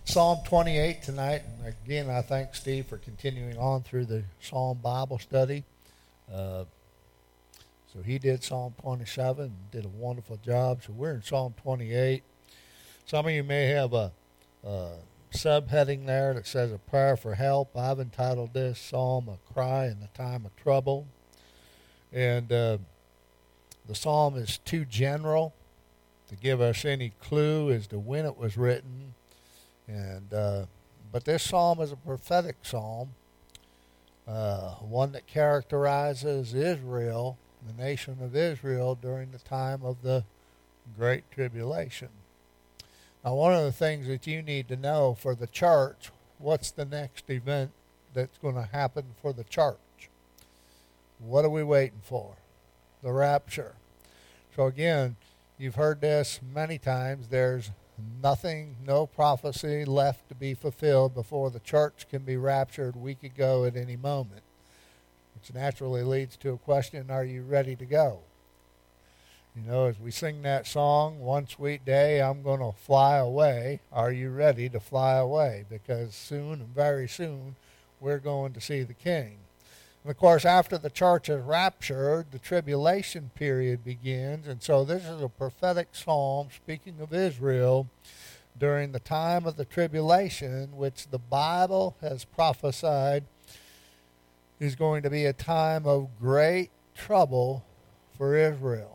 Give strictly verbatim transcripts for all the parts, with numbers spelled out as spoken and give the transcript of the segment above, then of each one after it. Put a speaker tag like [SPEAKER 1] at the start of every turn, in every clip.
[SPEAKER 1] Psalm twenty-eight tonight. And again, I thank Steve for continuing on through the Psalm Bible study. Uh, so he did Psalm twenty-seven and did a wonderful job. So we're in Psalm twenty-eight. Some of you may have a, a subheading there that says a prayer for help. I've entitled this Psalm a cry in the time of trouble. And uh, the psalm is too general to give us any clue as to when it was written. And uh, but this psalm is a prophetic psalm, uh, one that characterizes Israel, the nation of Israel, during the time of the Great Tribulation. Now, one of the things that you need to know for the church, what's the next event that's going to happen for the church? What are we waiting for? The rapture. So again, you've heard this many times. There's nothing, no prophecy left to be fulfilled before the church can be raptured. We could go at any moment. Which naturally leads to a question, are you ready to go? You know, as we sing that song, One Sweet Day, I'm going to fly away. Are you ready to fly away? Because soon and very soon, we're going to see the King. And of course, after the church is raptured, the tribulation period begins. And so this is a prophetic psalm speaking of Israel during the time of the tribulation, which the Bible has prophesied is going to be a time of great trouble for Israel.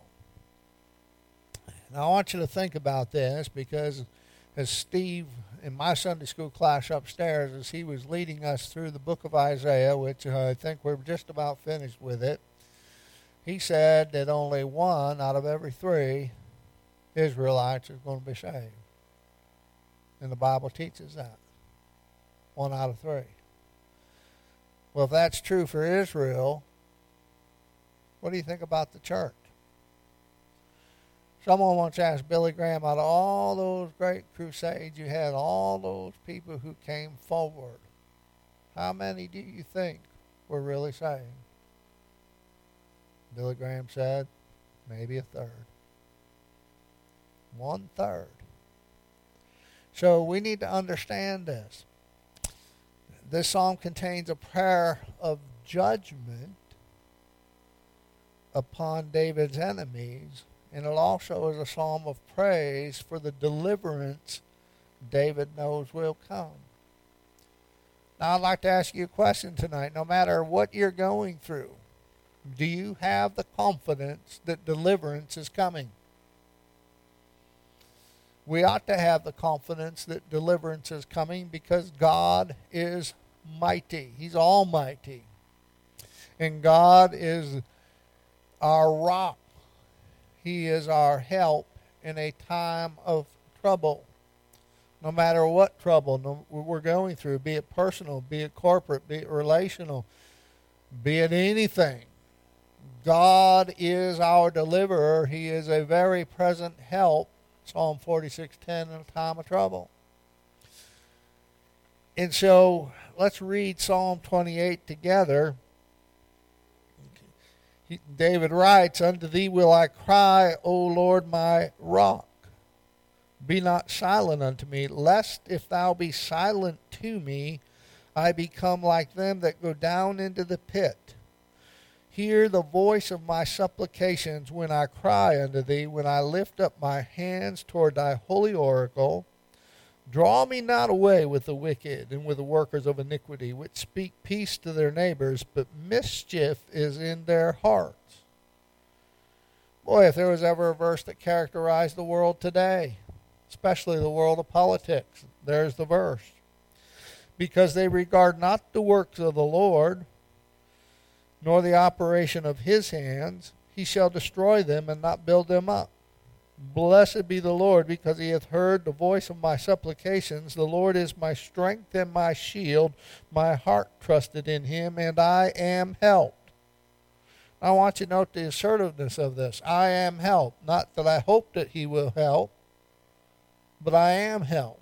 [SPEAKER 1] Now, I want you to think about this because as Steve, in my Sunday school class upstairs, as he was leading us through the book of Isaiah, which uh, I think we're just about finished with it, he said that only one out of every three Israelites is going to be saved. And the Bible teaches that. One out of three. Well, if that's true for Israel, what do you think about the church? Someone once asked Billy Graham, out of all those great crusades you had, all those people who came forward, how many do you think were really saved? Billy Graham said, maybe a third. One third. So we need to understand this. This psalm contains a prayer of judgment upon David's enemies. And it also is a psalm of praise for the deliverance David knows will come. Now, I'd like to ask you a question tonight. No matter what you're going through, do you have the confidence that deliverance is coming? We ought to have the confidence that deliverance is coming because God is mighty. He's almighty. And God is our rock. He is our help in a time of trouble. No matter what trouble we're going through, be it personal, be it corporate, be it relational, be it anything. God is our deliverer. He is a very present help, Psalm forty-six ten, in a time of trouble. And so let's read Psalm twenty-eight together. David writes, unto thee will I cry, O Lord my rock. Be not silent unto me, lest if thou be silent to me, I become like them that go down into the pit. Hear the voice of my supplications when I cry unto thee, when I lift up my hands toward thy holy oracle. Draw me not away with the wicked and with the workers of iniquity, which speak peace to their neighbors, but mischief is in their hearts. Boy, if there was ever a verse that characterized the world today, especially the world of politics, there's the verse. Because they regard not the works of the Lord, nor the operation of his hands, he shall destroy them and not build them up. Blessed be the Lord, because he hath heard the voice of my supplications. The Lord is my strength and my shield. My heart trusted in him, and I am helped. I want you to note the assertiveness of this. I am helped. Not that I hope that he will help, but I am helped.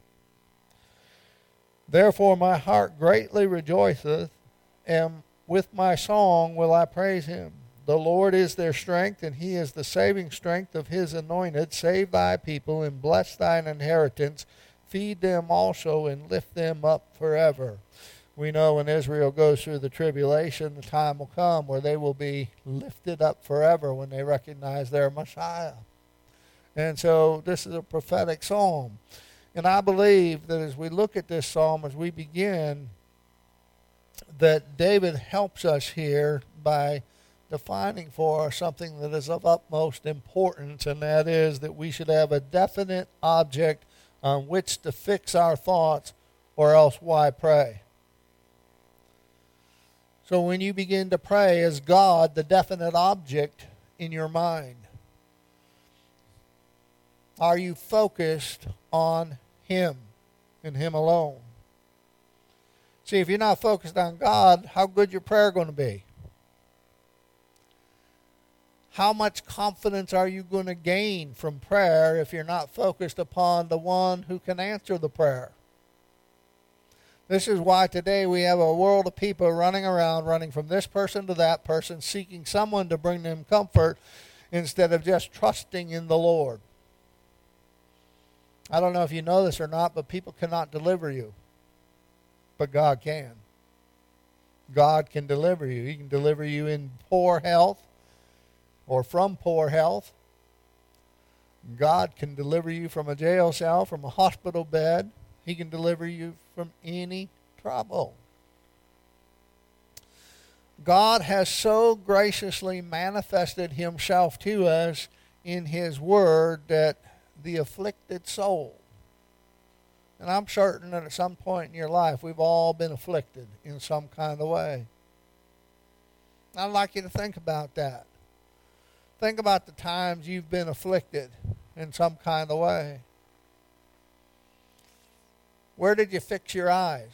[SPEAKER 1] Therefore my heart greatly rejoiceth, and with my song will I praise him. The Lord is their strength, and he is the saving strength of his anointed. Save thy people and bless thine inheritance. feed them also and lift them up forever. We know when Israel goes through the tribulation, the time will come where they will be lifted up forever when they recognize their Messiah. And so this is a prophetic psalm. And I believe that as we look at this psalm, as we begin, that David helps us here by defining for us something that is of utmost importance, and that is that we should have a definite object on which to fix our thoughts, or else why pray? So when you begin to pray, is God the definite object in your mind? Are you focused on Him and Him alone? See, if you're not focused on God, how good your prayer going to be? How much confidence are you going to gain from prayer if you're not focused upon the one who can answer the prayer? This is why today we have a world of people running around, running from this person to that person, seeking someone to bring them comfort instead of just trusting in the Lord. I don't know if you know this or not, but people cannot deliver you. But God can. God can deliver you. He can deliver you in poor health or from poor health. God can deliver you from a jail cell, from a hospital bed. He can deliver you from any trouble. God has so graciously manifested Himself to us in His Word that the afflicted soul, and I'm certain that at some point in your life we've all been afflicted in some kind of way. I'd like you to think about that. Think about the times you've been afflicted in some kind of way. Where did you fix your eyes?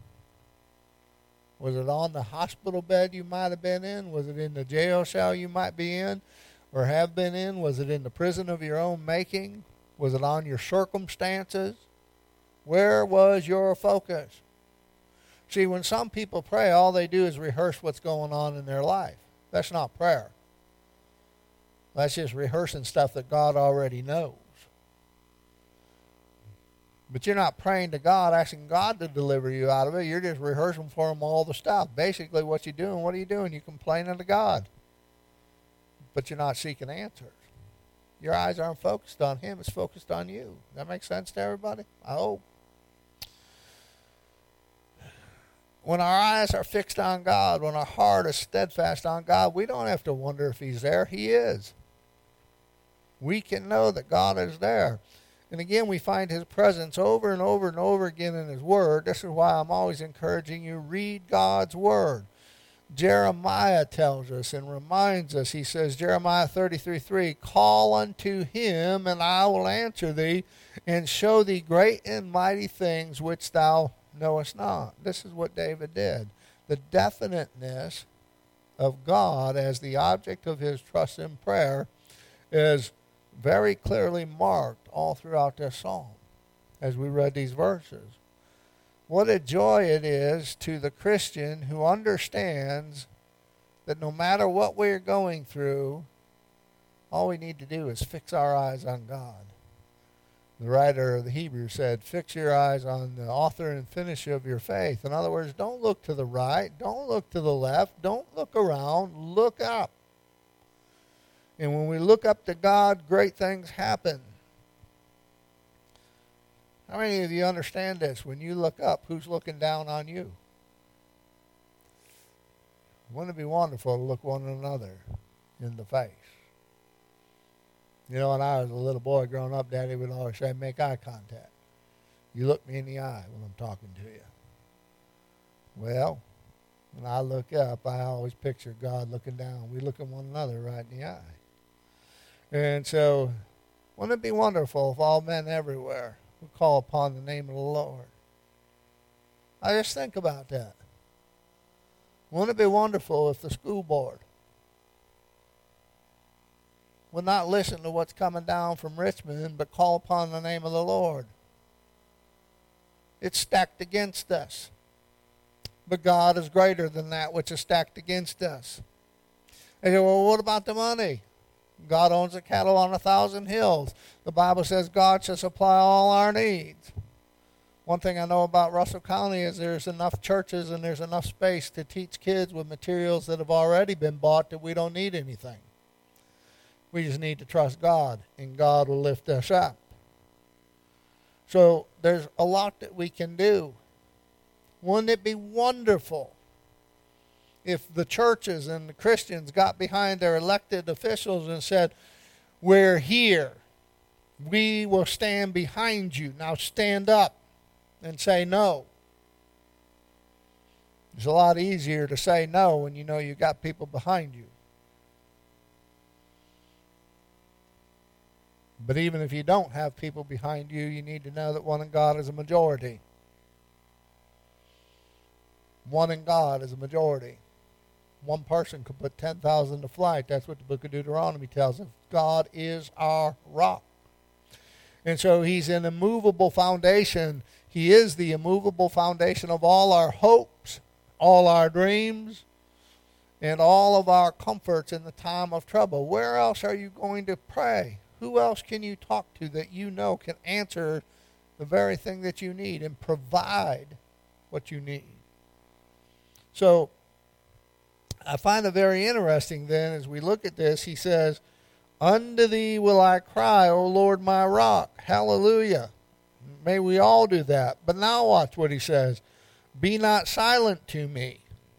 [SPEAKER 1] Was it on the hospital bed you might have been in? Was it in the jail cell you might be in or have been in? Was it in the prison of your own making? Was it on your circumstances? Where was your focus? See, when some people pray, all they do is rehearse what's going on in their life. That's not prayer. That's just rehearsing stuff that God already knows. But you're not praying to God, asking God to deliver you out of it. You're just rehearsing for Him all the stuff. Basically, what you're doing, what are you doing? You're complaining to God. But you're not seeking answers. Your eyes aren't focused on Him. It's focused on you. That makes sense to everybody? I hope. When our eyes are fixed on God, when our heart is steadfast on God, we don't have to wonder if He's there. He is. We can know that God is there. And again, we find His presence over and over and over again in His Word. This is why I'm always encouraging you, read God's Word. Jeremiah tells us and reminds us, he says, Jeremiah thirty-three three, call unto Him, and I will answer thee, and show thee great and mighty things which thou knowest not. This is what David did. The definiteness of God as the object of his trust and prayer is very clearly marked all throughout this psalm as we read these verses. What a joy it is to the Christian who understands that no matter what we're going through, all we need to do is fix our eyes on God. The writer of the Hebrews said, fix your eyes on the author and finisher of your faith. In other words, don't look to the right, don't look to the left, don't look around, look up. And when we look up to God, great things happen. How many of you understand this? When you look up, who's looking down on you? Wouldn't it be wonderful to look one another in the face? You know, when I was a little boy growing up, Daddy would always say, make eye contact. You look me in the eye when I'm talking to you. Well, when I look up, I always picture God looking down. We look at one another right in the eye. And so, wouldn't it be wonderful if all men everywhere would call upon the name of the Lord? I just think about that. Wouldn't it be wonderful if the school board would not listen to what's coming down from Richmond, but call upon the name of the Lord? It's stacked against us. But God is greater than that which is stacked against us. They say, well, what about the money? God owns the cattle on a thousand hills. The Bible says God shall supply all our needs. One thing I know about Russell County is there's enough churches and there's enough space to teach kids with materials that have already been bought that we don't need anything. We just need to trust God, and God will lift us up. So there's a lot that we can do. Wouldn't it be wonderful if the churches and the Christians got behind their elected officials and said, we're here. We will stand behind you. Now stand up and say no. It's a lot easier to say no when you know you got people behind you. But even if you don't have people behind you, you need to know that one in God is a majority. One in God is a majority. One person could put ten thousand to flight. That's what the book of Deuteronomy tells us. God is our rock. And so he's an immovable foundation. He is the immovable foundation of all our hopes, all our dreams, and all of our comforts in the time of trouble. Where else are you going to pray? Who else can you talk to that you know can answer the very thing that you need and provide what you need? So I find it very interesting then as we look at this. He says, unto thee will I cry, O Lord my rock. Hallelujah. May we all do that. But now watch what he says. Be not silent to me,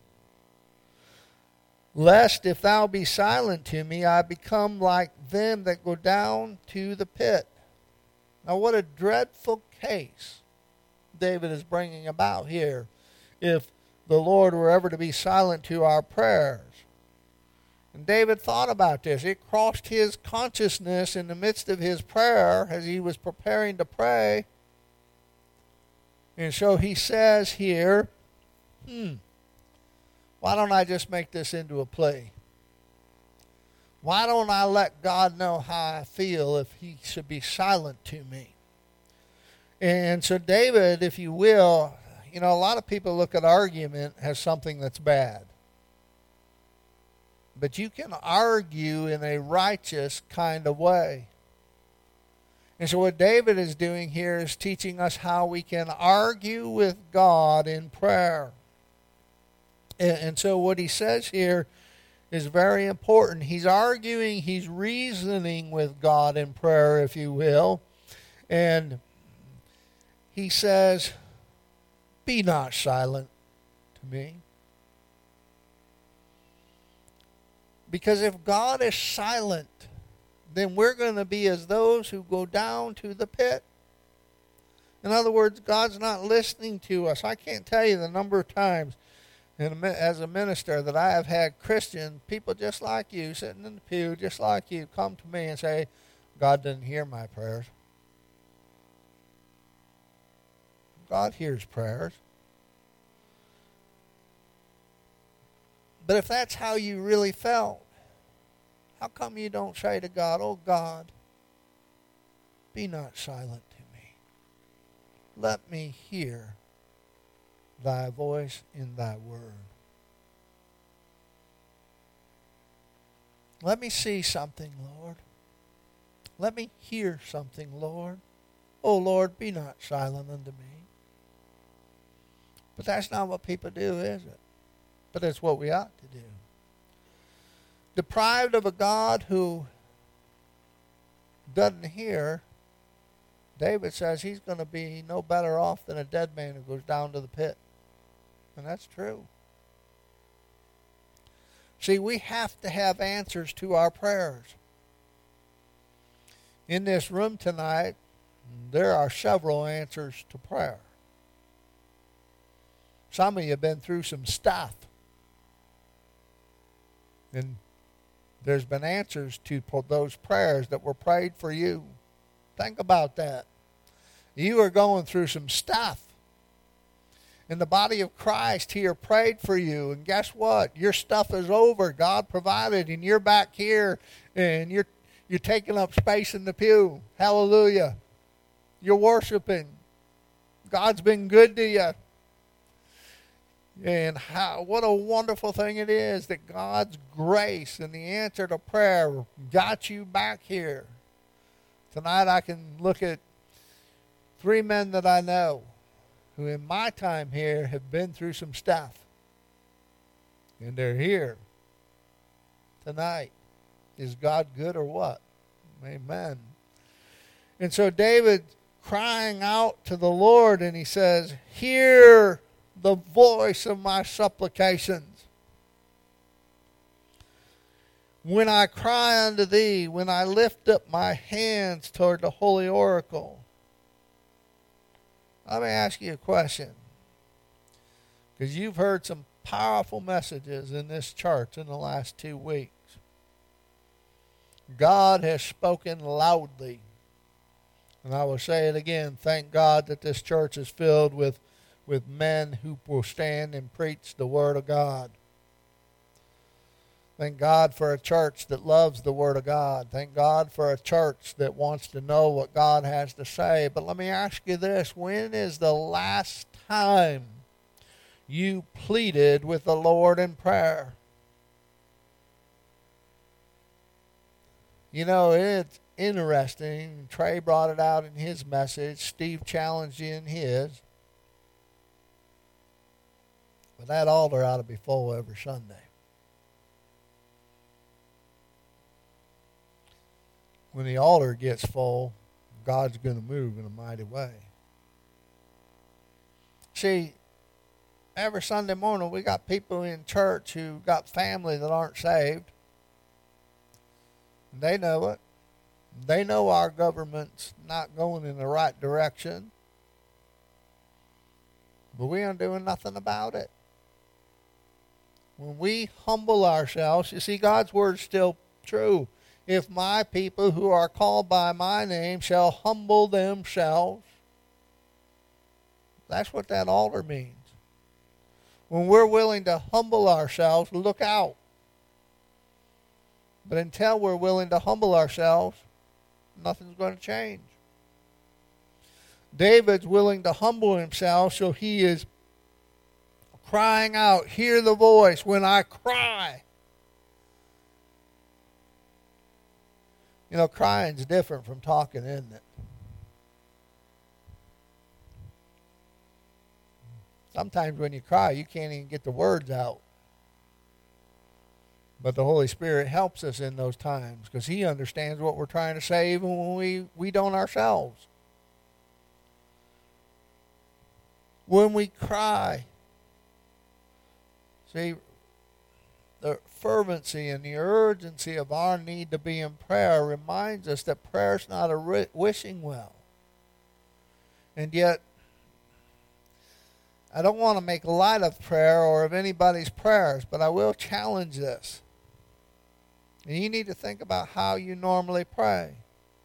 [SPEAKER 1] lest if thou be silent to me, I become like them that go down to the pit. Now what a dreadful case David is bringing about here. If the Lord were ever to be silent to our prayers. And David thought about this. It crossed his consciousness in the midst of his prayer as he was preparing to pray. And so he says here, hmm, why don't I just make this into a play? Why don't I let God know how I feel if he should be silent to me? And so David, if you will, you know, a lot of people look at argument as something that's bad. But you can argue in a righteous kind of way. And so what David is doing here is teaching us how we can argue with God in prayer. And, and so what he says here is very important. He's arguing, he's reasoning with God in prayer, if you will. And he says, be not silent to me. Because if God is silent, then we're going to be as those who go down to the pit. In other words, God's not listening to us. I can't tell you the number of times as a minister that I have had Christian people just like you, sitting in the pew, just like you, come to me and say, God didn't hear my prayers. God hears prayers. But if that's how you really felt, how come you don't say to God, oh God, be not silent to me. Let me hear thy voice in thy word. Let me see something, Lord. Let me hear something, Lord. Oh Lord, be not silent unto me. But that's not what people do, is it? But it's what we ought to do. Deprived of a God who doesn't hear, David says he's going to be no better off than a dead man who goes down to the pit. And that's true. See, we have to have answers to our prayers. In this room tonight, there are several answers to prayer. Some of you have been through some stuff. And there's been answers to those prayers that were prayed for you. Think about that. You are going through some stuff. And the body of Christ here prayed for you. And guess what? Your stuff is over. God provided. And you're back here. And you're, you're taking up space in the pew. Hallelujah. You're worshiping. God's been good to you. And how, what a wonderful thing it is that God's grace and the answer to prayer got you back here. Tonight I can look at three men that I know who in my time here have been through some stuff. And they're here tonight. Is God good or what? Amen. And so David crying out to the Lord, and he says, hear the voice of my supplications. When I cry unto thee, when I lift up my hands toward the holy oracle. Let me ask you a question. Because you've heard some powerful messages in this church in the last two weeks. God has spoken loudly. And I will say it again. Thank God that this church is filled with, with men who will stand and preach the Word of God. Thank God for a church that loves the Word of God. Thank God for a church that wants to know what God has to say. But let me ask you this. When is the last time you pleaded with the Lord in prayer? You know, it's interesting. Trey brought it out in his message. Steve challenged you in his. But that altar ought to be full every Sunday. When the altar gets full, God's going to move in a mighty way. See, every Sunday morning we got people in church who got family that aren't saved. They know it. They know our government's not going in the right direction. But we aren't doing nothing about it. When we humble ourselves, you see, God's word's still true. If my people who are called by my name shall humble themselves. That's what that altar means. When we're willing to humble ourselves, look out. But until we're willing to humble ourselves, nothing's going to change. David's willing to humble himself, so he is crying out, hear the voice when I cry. You know, crying's different from talking, isn't it? Sometimes when you cry, you can't even get the words out. But the Holy Spirit helps us in those times because He understands what we're trying to say even when we, we don't ourselves. When we cry, see, the fervency and the urgency of our need to be in prayer reminds us that prayer is not a wishing well. And yet, I don't want to make light of prayer or of anybody's prayers, but I will challenge this. And you need to think about how you normally pray.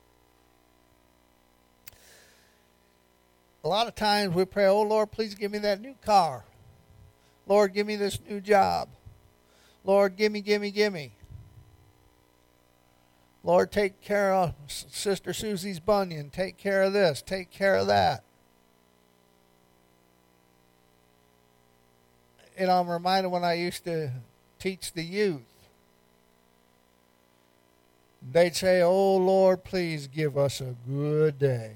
[SPEAKER 1] A lot of times we pray, oh Lord, please give me that new car. Lord, give me this new job. Lord, gimme, gimme, gimme. Lord, take care of Sister Susie's bunion. Take care of this. Take care of that. You know, I'm reminded when I used to teach the youth. They'd say, oh, Lord, please give us a good day.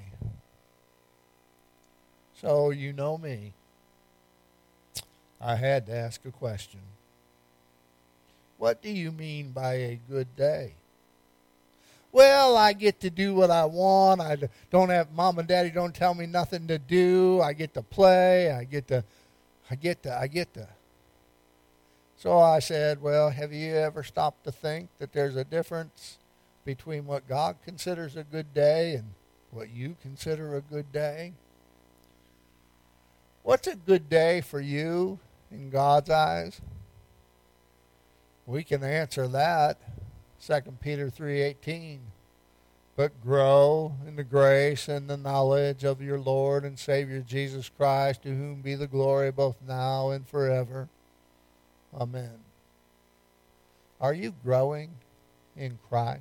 [SPEAKER 1] So, you know me. I had to ask a question. What do you mean by a good day? Well, I get to do what I want. I don't have, Mom and Daddy don't tell me nothing to do. I get to play. I get to, I get to, I get to. So I said, well, have you ever stopped to think that there's a difference between what God considers a good day and what you consider a good day? What's a good day for you in God's eyes? We can answer that. Second Peter three eighteen. But grow in the grace and the knowledge of your Lord and Savior Jesus Christ, to whom be the glory both now and forever. Amen. Are you growing in Christ?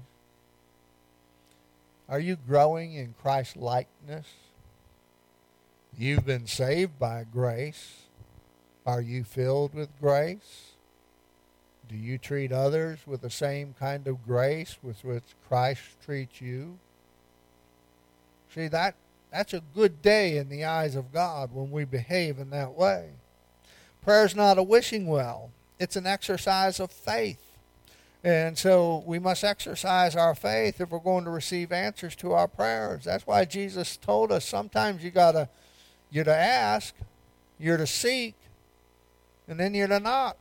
[SPEAKER 1] Are you growing in Christ's likeness? You've been saved by grace. Are you filled with grace? Do you treat others with the same kind of grace with which Christ treats you? See, that That's a good day in the eyes of God when we behave in that way. Prayer is not a wishing well. It's an exercise of faith. And so we must exercise our faith if we're going to receive answers to our prayers. That's why Jesus told us sometimes you gotta you're to ask, you're to seek, and then you're to knock.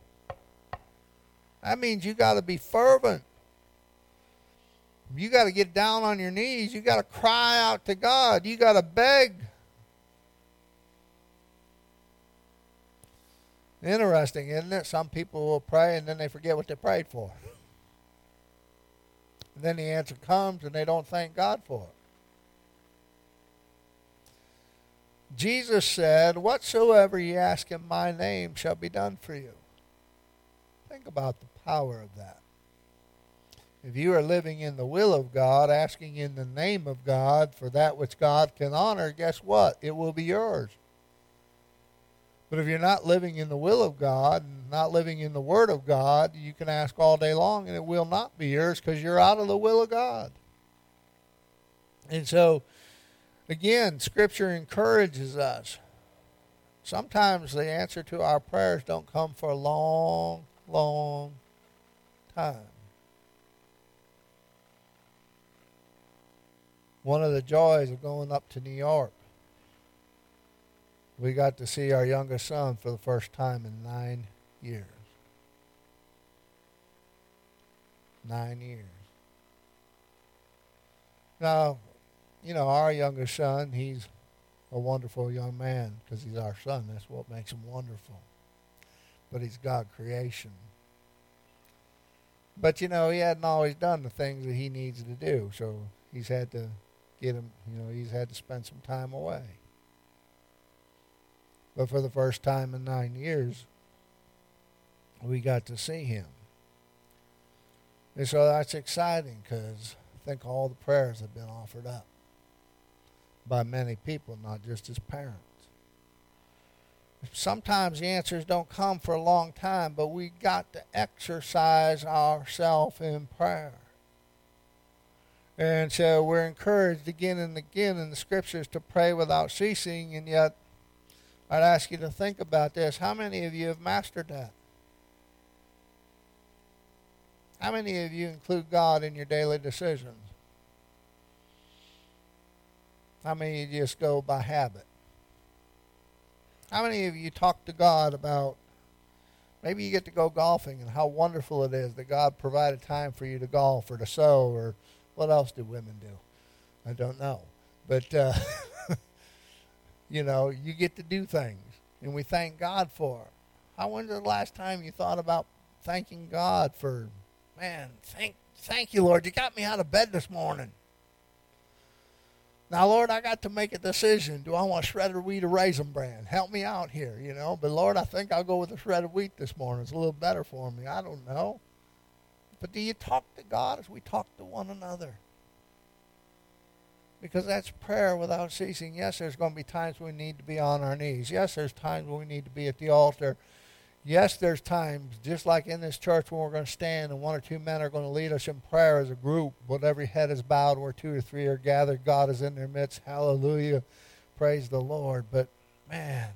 [SPEAKER 1] That means you got to be fervent. You got to get down on your knees. You got to cry out to God. You got to beg. Interesting, isn't it? Some people will pray and then they forget what they prayed for. And then the answer comes and they don't thank God for it. Jesus said, "Whatsoever ye ask in my name shall be done for you." Think about the power of that. If you are living in the will of God, asking in the name of God for that which God can honor, guess what? It will be yours. But if you're not living in the will of God, and not living in the Word of God, you can ask all day long and it will not be yours because you're out of the will of God. And so, again, Scripture encourages us. Sometimes the answer to our prayers don't come for a long, long time. One of the joys of going up to New York, we got to see our youngest son for the first time in nine years. Nine years. Now, you know, our youngest son, he's a wonderful young man because he's our son. That's what makes him wonderful. But he's God creation. But, you know, he hadn't always done the things that he needs to do, so he's had to get him, you know, he's had to spend some time away. But for the first time in nine years, we got to see him. And so that's exciting because I think all the prayers have been offered up by many people, not just his parents. Sometimes the answers don't come for a long time, but we got to exercise ourselves in prayer. And so we're encouraged again and again in the Scriptures to pray without ceasing, and yet I'd ask you to think about this. How many of you have mastered that? How many of you include God in your daily decisions? How many of you just go by habit? How many of you talk to God about, maybe you get to go golfing and how wonderful it is that God provided time for you to golf or to sew, or what else do women do? I don't know. But, uh, you know, you get to do things, and we thank God for it. How, when's the last time you thought about thanking God for, man, thank, thank you, Lord, you got me out of bed this morning. Now, Lord, I got to make a decision. Do I want shredded wheat or raisin bran? Help me out here, you know. But, Lord, I think I'll go with the shredded wheat this morning. It's a little better for me. I don't know. But do you talk to God as we talk to one another? Because that's prayer without ceasing. Yes, there's going to be times we need to be on our knees. Yes, there's times when we need to be at the altar. Yes, there's times, just like in this church, when we're going to stand and one or two men are going to lead us in prayer as a group, but every head is bowed where two or three are gathered. God is in their midst. Hallelujah. Praise the Lord. But, man,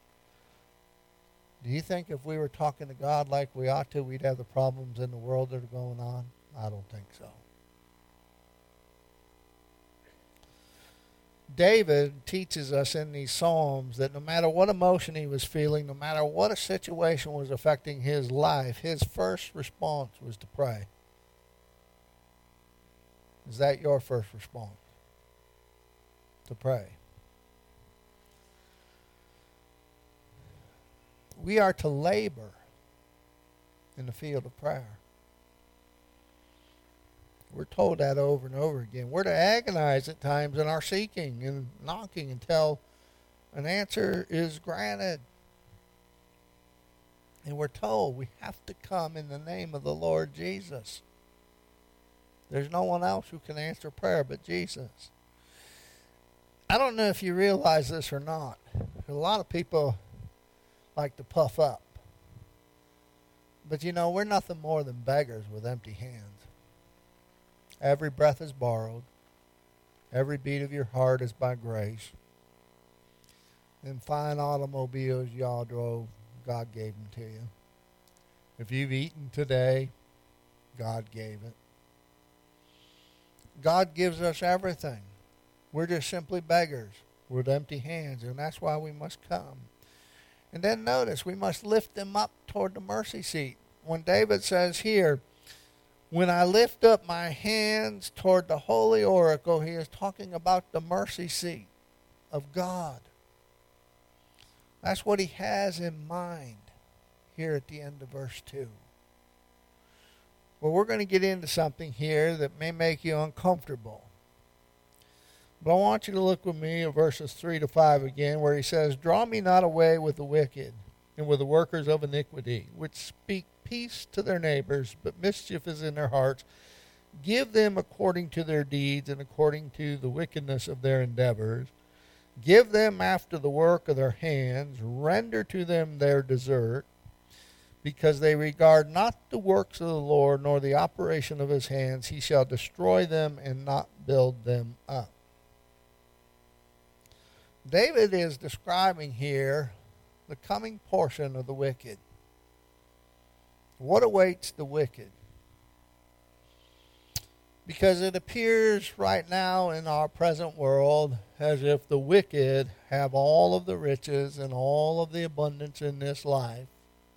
[SPEAKER 1] do you think if we were talking to God like we ought to, we'd have the problems in the world that are going on? I don't think so. David teaches us in these Psalms that no matter what emotion he was feeling, no matter what a situation was affecting his life, his first response was to pray. Is that your first response? To pray. We are to labor in the field of prayer. We're told that over and over again. We're to agonize at times in our seeking and knocking until an answer is granted. And we're told we have to come in the name of the Lord Jesus. There's no one else who can answer prayer but Jesus. I don't know if you realize this or not. A lot of people like to puff up. But you know, we're nothing more than beggars with empty hands. Every breath is borrowed. Every beat of your heart is by grace. Them fine automobiles y'all drove, God gave them to you. If you've eaten today, God gave it. God gives us everything. We're just simply beggars with empty hands, and that's why we must come. And then notice, we must lift them up toward the mercy seat. When David says here, when I lift up my hands toward the holy oracle, he is talking about the mercy seat of God. That's what he has in mind here at the end of verse two. Well, we're going to get into something here that may make you uncomfortable. But I want you to look with me at verses three to five again, where he says, draw me not away with the wicked and with the workers of iniquity, which speak peace to their neighbors, but mischief is in their hearts. Give them according to their deeds and according to the wickedness of their endeavors. Give them after the work of their hands. Render to them their desert, because they regard not the works of the Lord, nor the operation of his hands. He shall destroy them and not build them up. David is describing here the coming portion of the wicked. What awaits the wicked? Because it appears right now in our present world as if the wicked have all of the riches and all of the abundance in this life.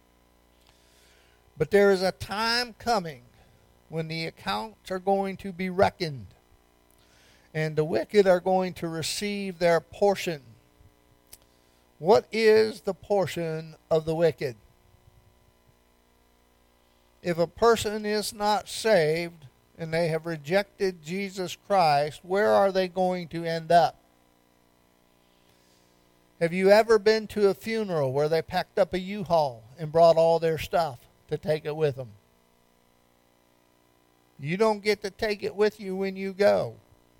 [SPEAKER 1] But there is a time coming when the accounts are going to be reckoned, and the wicked are going to receive their portion. What is the portion of the wicked? If a person is not saved and they have rejected Jesus Christ, where are they going to end up? Have you ever been to a funeral where they packed up a U-Haul and brought all their stuff to take it with them? You don't get to take it with you when you go,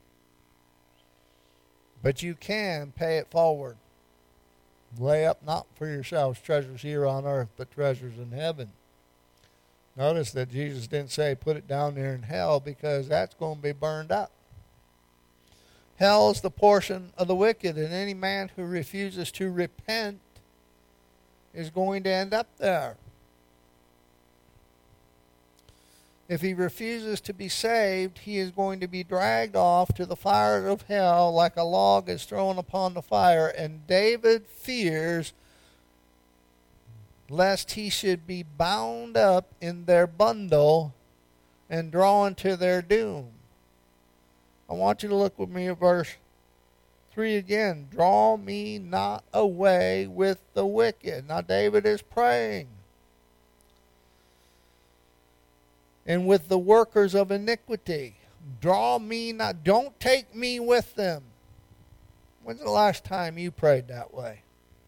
[SPEAKER 1] but you can pay it forward. Lay up not for yourselves treasures here on earth, but treasures in heaven. Notice that Jesus didn't say put it down there in hell, because that's going to be burned up. Hell is the portion of the wicked, and any man who refuses to repent is going to end up there. If he refuses to be saved, he is going to be dragged off to the fires of hell like a log is thrown upon the fire. And David fears lest he should be bound up in their bundle and drawn to their doom. I want you to look with me at verse three again. Draw me not away with the wicked. Now David is praying. And with the workers of iniquity. Draw me not. Don't take me with them. When's the last time you prayed that way?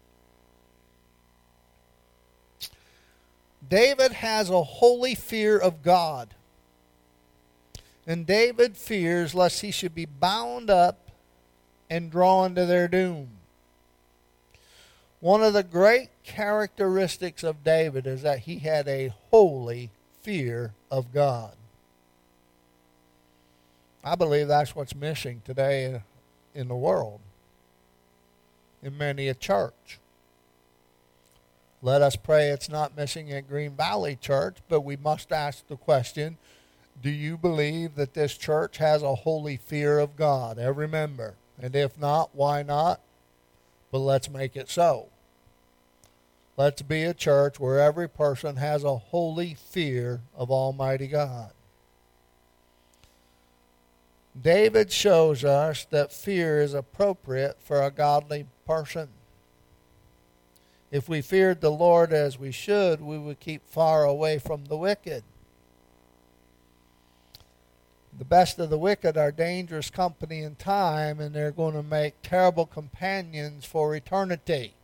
[SPEAKER 1] David has a holy fear of God. And David fears lest he should be bound up and drawn to their doom. One of the great characteristics of David is that he had a holy fear of God. I believe that's what's missing today in the world, in many a church. Let us pray it's not missing at Green Valley Church, but we must ask the question, do you believe that this church has a holy fear of God, every member? And if not, why not? But let's make it so. Let's be a church where every person has a holy fear of Almighty God. David shows us that fear is appropriate for a godly person. If we feared the Lord as we should, we would keep far away from the wicked. The best of the wicked are dangerous company in time, and they're going to make terrible companions for eternity.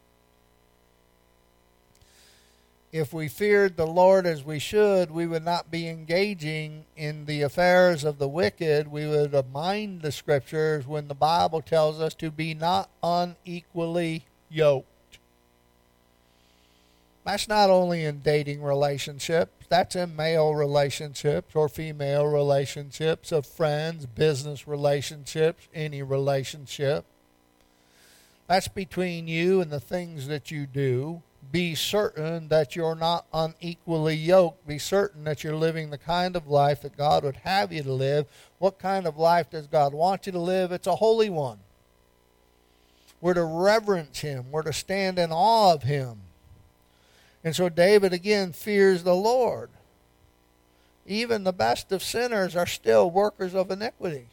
[SPEAKER 1] If we feared the Lord as we should, we would not be engaging in the affairs of the wicked. We would mind the Scriptures when the Bible tells us to be not unequally yoked. That's not only in dating relationships. That's in male relationships or female relationships, of friends, business relationships, any relationship. That's between you and the things that you do. Be certain that you're not unequally yoked. Be certain that you're living the kind of life that God would have you to live. What kind of life does God want you to live? It's a holy one. We're to reverence Him. We're to stand in awe of Him. And so David again fears the Lord. Even the best of sinners are still workers of iniquity.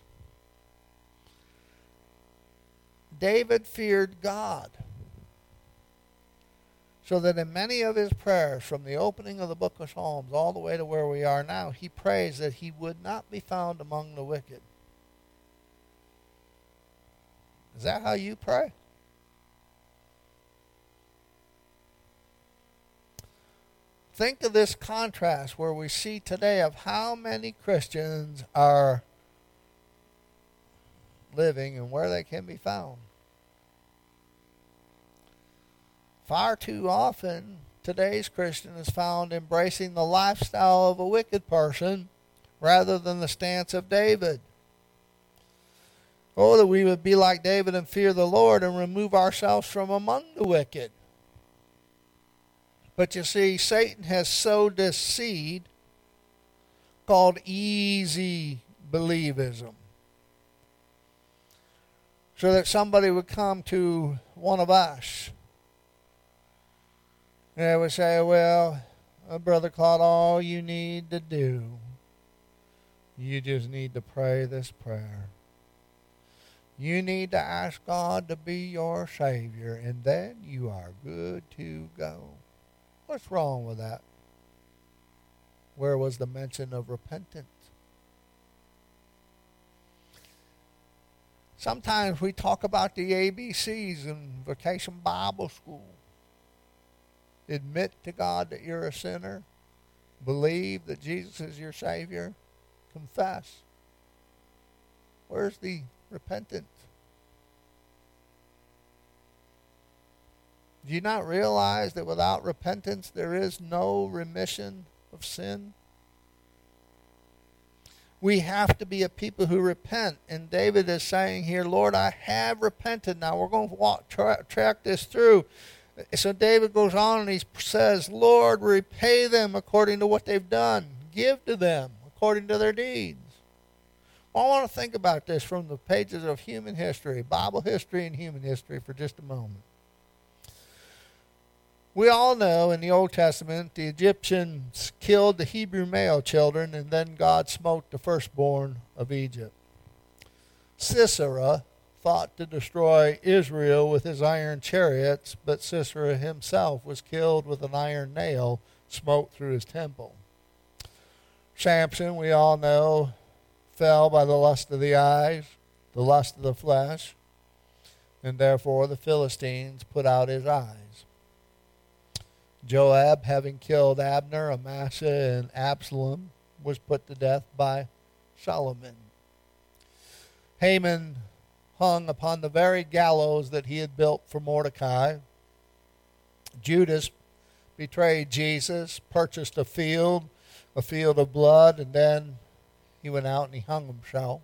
[SPEAKER 1] David feared God. So that in many of his prayers, from the opening of the book of Psalms all the way to where we are now, he prays that he would not be found among the wicked. Is that how you pray? Think of this contrast where we see today of how many Christians are living and where they can be found. Far too often, today's Christian is found embracing the lifestyle of a wicked person rather than the stance of David. Oh, that we would be like David and fear the Lord and remove ourselves from among the wicked. But you see, Satan has sowed this seed called easy believism. So that somebody would come to one of us and they would say, well, Brother Claude, all you need to do, you just need to pray this prayer. You need to ask God to be your Savior, and then you are good to go. What's wrong with that? Where was the mention of repentance? Sometimes we talk about the A B Cs in Vacation Bible School. Admit to God that you're a sinner. Believe that Jesus is your Savior. Confess. Where's the repentance? Do you not realize that without repentance there is no remission of sin? We have to be a people who repent. And David is saying here, Lord, I have repented. Now we're going to walk, tra- track this through. So David goes on and he says, Lord, repay them according to what they've done. Give to them according to their deeds. Well, I want to think about this from the pages of human history, Bible history and human history for just a moment. We all know in the Old Testament the Egyptians killed the Hebrew male children and then God smote the firstborn of Egypt. Sisera fought to destroy Israel with his iron chariots, but Sisera himself was killed with an iron nail smote through his temple. Samson, we all know, fell by the lust of the eyes, the lust of the flesh, and therefore the Philistines put out his eyes. Joab, having killed Abner, Amasa, and Absalom, was put to death by Solomon. Haman hung upon the very gallows that he had built for Mordecai. Judas betrayed Jesus, purchased a field, a field of blood, and then he went out and he hung himself.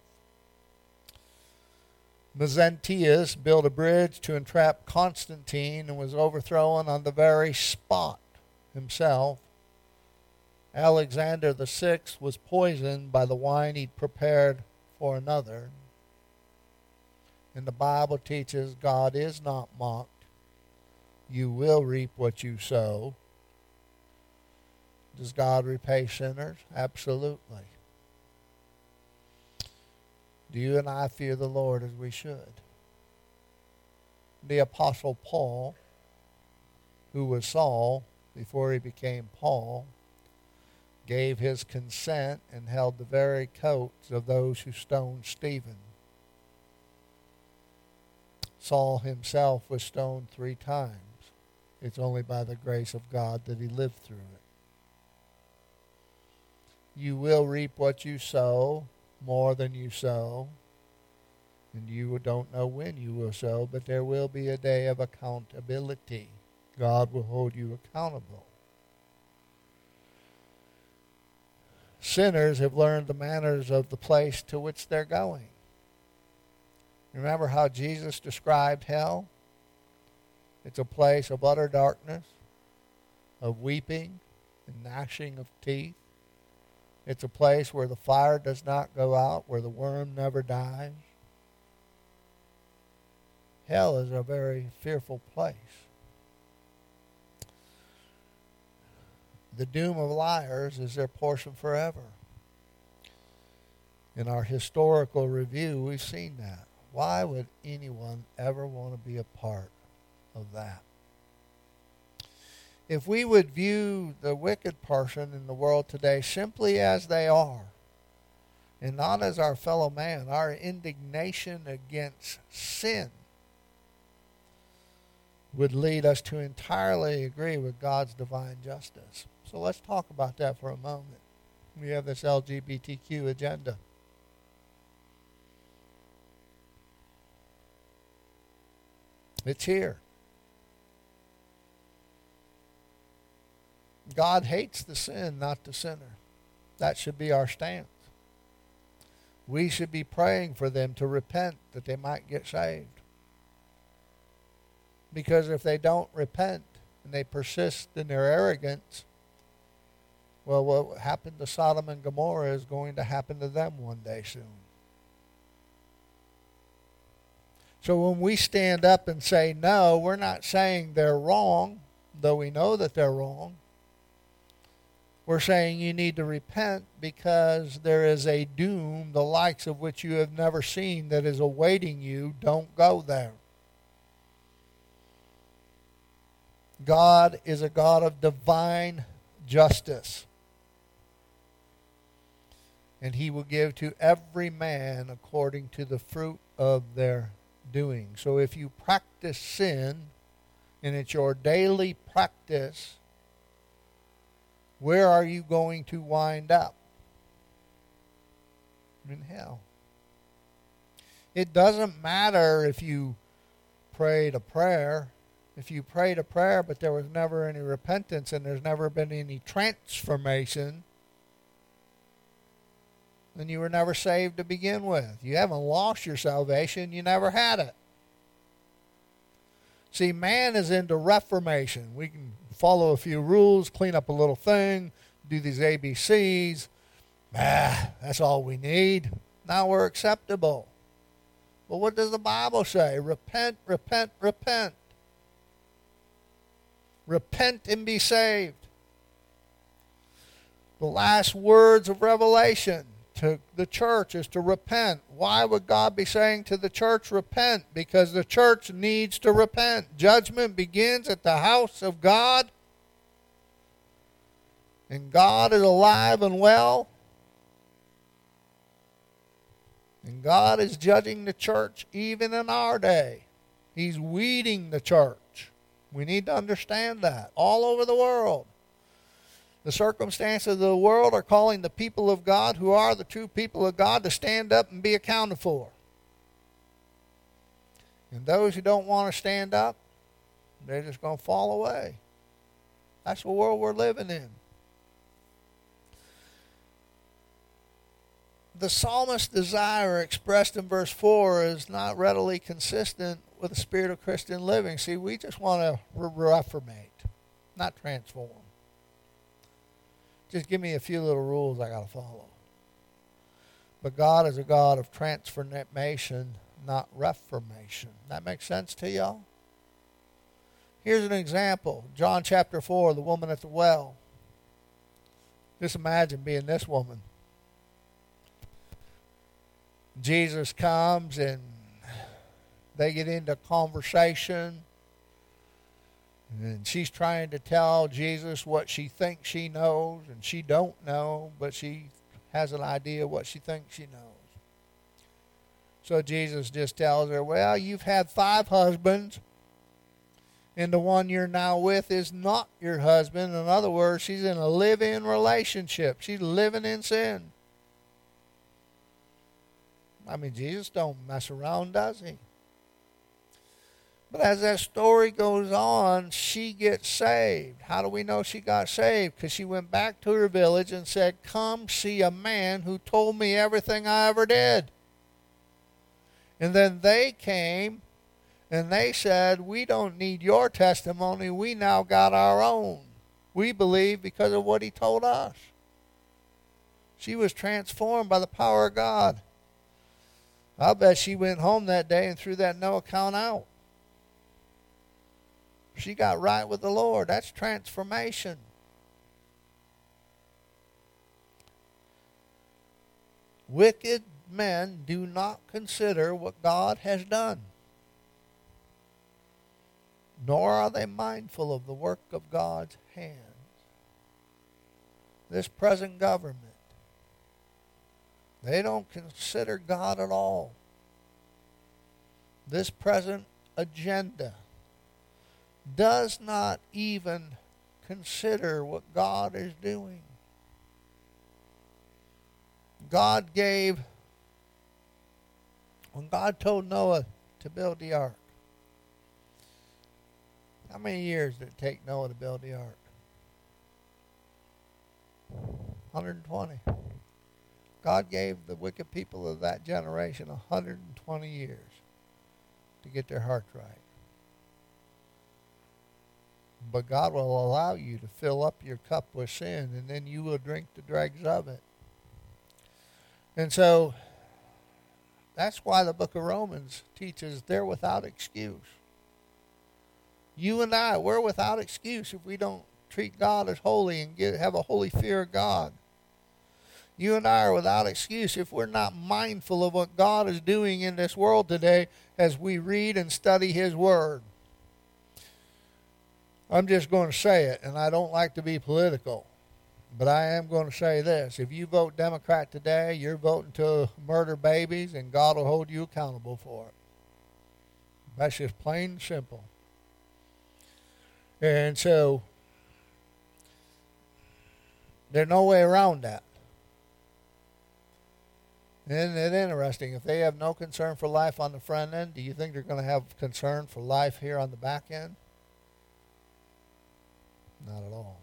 [SPEAKER 1] Mezentius built a bridge to entrap Constantine and was overthrown on the very spot himself. Alexander the Sixth was poisoned by the wine he'd prepared for another. And the Bible teaches God is not mocked. You will reap what you sow. Does God repay sinners? Absolutely. Do you and I fear the Lord as we should? The Apostle Paul, who was Saul before he became Paul, gave his consent and held the very coats of those who stoned Stephen. Saul himself was stoned three times. It's only by the grace of God that he lived through it. You will reap what you sow, more than you sow. And you don't know when you will sow, but there will be a day of accountability. God will hold you accountable. Sinners have learned the manners of the place to which they're going. Remember how Jesus described hell? It's a place of utter darkness, of weeping and gnashing of teeth. It's a place where the fire does not go out, where the worm never dies. Hell is a very fearful place. The doom of liars is their portion forever. In our historical review, we've seen that. Why would anyone ever want to be a part of that? If we would view the wicked person in the world today simply as they are, and not as our fellow man, our indignation against sin would lead us to entirely agree with God's divine justice. So let's talk about that for a moment. We have this L G B T Q agenda. It's here. God hates the sin, not the sinner. That should be our stance. We should be praying for them to repent that they might get saved. Because if they don't repent and they persist in their arrogance, well, what happened to Sodom and Gomorrah is going to happen to them one day soon. So when we stand up and say, no, we're not saying they're wrong, though we know that they're wrong. We're saying you need to repent because there is a doom, the likes of which you have never seen, that is awaiting you. Don't go there. God is a God of divine justice. And he will give to every man according to the fruit of their doing. So if you practice sin, and it's your daily practice, where are you going to wind up? In hell. It doesn't matter if you prayed a prayer. If you prayed a prayer but there was never any repentance and there's never been any transformation, then you were never saved to begin with. You haven't lost your salvation. You never had it. See, man is into reformation. We can follow a few rules, clean up a little thing, do these A B Cs. Ah, that's all we need. Now we're acceptable. But what does the Bible say? Repent, repent, repent. Repent and be saved. The last words of Revelation to the church is to repent. Why would God be saying to the church, repent? Because the church needs to repent. Judgment begins at the house of God. And God is alive and well. And God is judging the church even in our day. He's weeding the church. We need to understand that all over the world. The circumstances of the world are calling the people of God, who are the true people of God, to stand up and be accounted for. And those who don't want to stand up, they're just going to fall away. That's the world we're living in. The psalmist's desire expressed in verse four is not readily consistent with the spirit of Christian living. See, we just want to reformate, not transform. Just give me a few little rules I got to follow. But God is a God of transformation, not reformation. That makes sense to y'all? Here's an example. John chapter four, the woman at the well. Just imagine being this woman. Jesus comes and they get into conversation. And she's trying to tell Jesus what she thinks she knows, and she don't know, but she has an idea of what she thinks she knows. So Jesus just tells her, well, you've had five husbands, and the one you're now with is not your husband. In other words, she's in a live-in relationship. She's living in sin. I mean, Jesus don't mess around, does he? But as that story goes on, she gets saved. How do we know she got saved? Because she went back to her village and said, come see a man who told me everything I ever did. And then they came and they said, we don't need your testimony. We now got our own. We believe because of what he told us. She was transformed by the power of God. I'll bet she went home that day and threw that no account out. She got right with the Lord. That's transformation. Wicked men do not consider what God has done, nor are they mindful of the work of God's hands. This present government, they don't consider God at all. This present agenda does not even consider what God is doing. God gave, when God told Noah to build the ark, how many years did it take Noah to build the ark? one hundred twenty. God gave the wicked people of that generation one hundred twenty years to get their hearts right. But God will allow you to fill up your cup with sin, and then you will drink the dregs of it. And so, that's why the book of Romans teaches they're without excuse. You and I, we're without excuse if we don't treat God as holy and get, have a holy fear of God. You and I are without excuse if we're not mindful of what God is doing in this world today as we read and study His Word. I'm just going to say it, and I don't like to be political, but I am going to say this. If you vote Democrat today, you're voting to murder babies, and God will hold you accountable for it. That's just plain and simple. And so, there's no way around that. Isn't it interesting? If they have no concern for life on the front end, do you think they're going to have concern for life here on the back end? Not at all.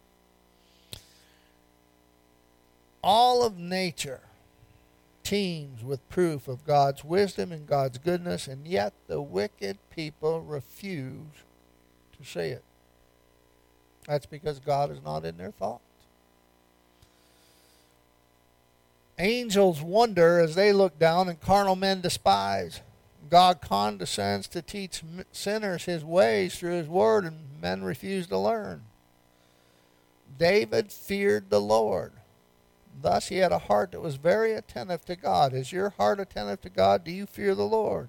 [SPEAKER 1] All of nature teems with proof of God's wisdom and God's goodness, and yet the wicked people refuse to see it. That's because God is not in their thoughts. Angels wonder as they look down, and carnal men despise. God condescends to teach sinners His ways through His Word, and men refuse to learn. David feared the Lord. Thus he had a heart that was very attentive to God. Is your heart attentive to God? Do you fear the Lord?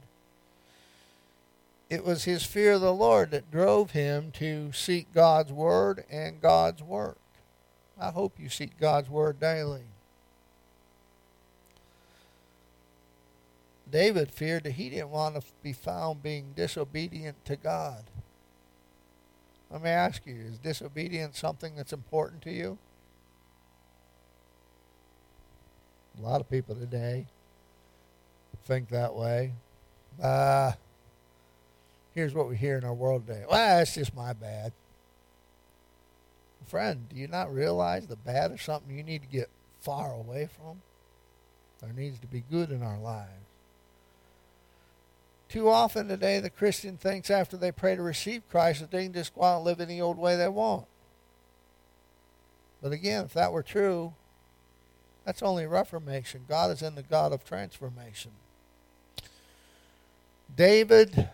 [SPEAKER 1] It was his fear of the Lord that drove him to seek God's Word and God's work. I hope you seek God's Word daily. David feared that he didn't want to be found being disobedient to God. Let me ask you, is disobedience something that's important to you? A lot of people today think that way. Uh, here's what we hear in our world today. Well, that's just my bad. Friend, do you not realize the bad is something you need to get far away from? There needs to be good in our lives. Too often today, the Christian thinks after they pray to receive Christ that they can just go out and live any old way they want. But again, if that were true, that's only reformation. God is in the God of transformation. David,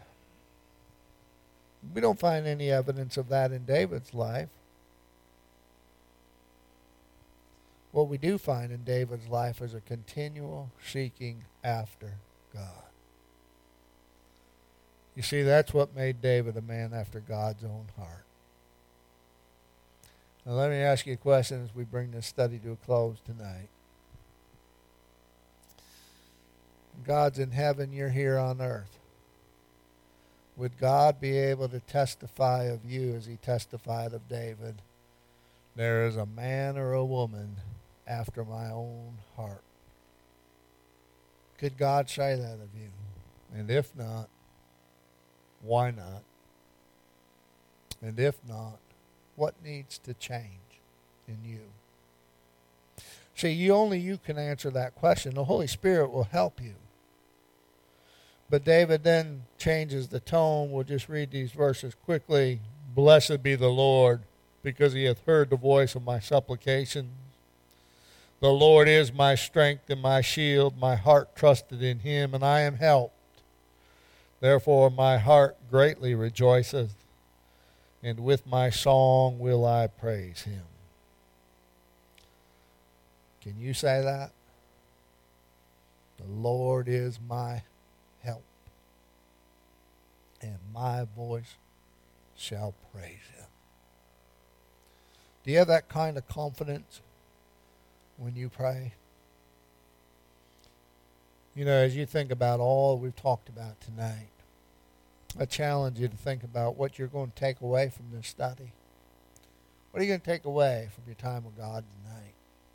[SPEAKER 1] we don't find any evidence of that in David's life. What we do find in David's life is a continual seeking after God. You see, that's what made David a man after God's own heart. Now let me ask you a question as we bring this study to a close tonight. God's in heaven, you're here on earth. Would God be able to testify of you as He testified of David? There is a man or a woman after my own heart. Could God say that of you? And if not, Why not? And if not, what needs to change in you? See, you only you can answer that question. The Holy Spirit will help you. But David then changes the tone. We'll just read these verses quickly. Blessed be the Lord, because he hath heard the voice of my supplications. The Lord is my strength and my shield. My heart trusted in him, and I am helped. Therefore my heart greatly rejoiceth, and with my song will I praise him. Can you say that? The Lord is my help, and my voice shall praise him. Do you have that kind of confidence when you pray? You know, as you think about all we've talked about tonight, I challenge you to think about what you're going to take away from this study. What are you going to take away from your time with God tonight?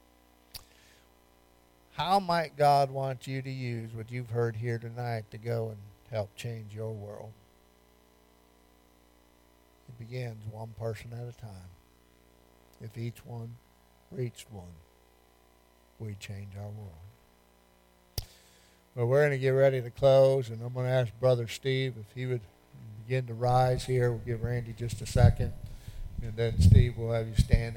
[SPEAKER 1] How might God want you to use what you've heard here tonight to go and help change your world? It begins one person at a time. If each one reached one, we'd change our world. Well, we're going to get ready to close, and I'm going to ask Brother Steve if he would begin to rise here. We'll give Randy just a second, and then Steve will have you stand.